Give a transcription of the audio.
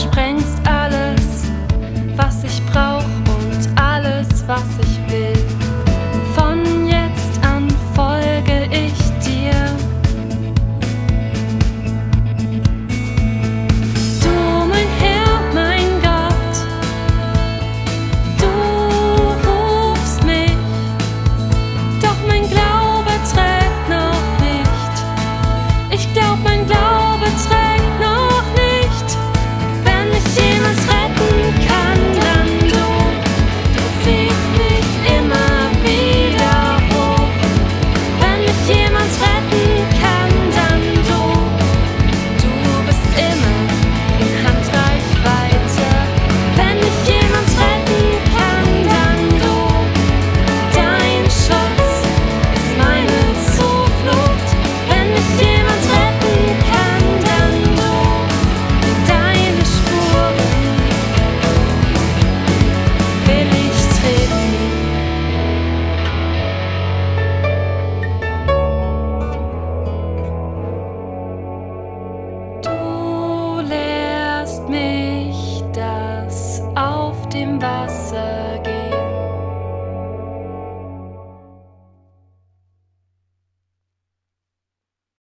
sprengst alles, was ich brauch und alles, was ich will. Von jetzt an folge ich dir. Du, mein Herr, mein Gott, du rufst mich, doch mein Glaube trägt noch nicht. Ich glaub, mein Glaube trägt noch nicht. Wenn mich jemand retten kann, dann du. Du ziehst mich immer wieder hoch. Wenn mich jemand retten kann, dann du. Du bist immer in Handreichweite. Wenn mich jemand retten kann, dann du. Dein Schutz ist meine Zuflucht. Wenn mich jemand retten kann, dann du. Deine Spuren will ich treten. Du lehrst mich, dass auf dem Wasser